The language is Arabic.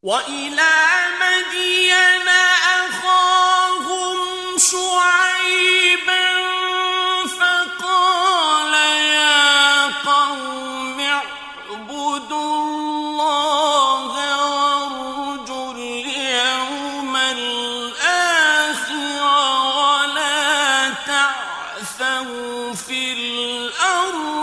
وإلى مدين أخاهم شعيبا فقال يا قوم اعبدوا الله وارجوا اليوم الآخر ولا تعثوا في الأرض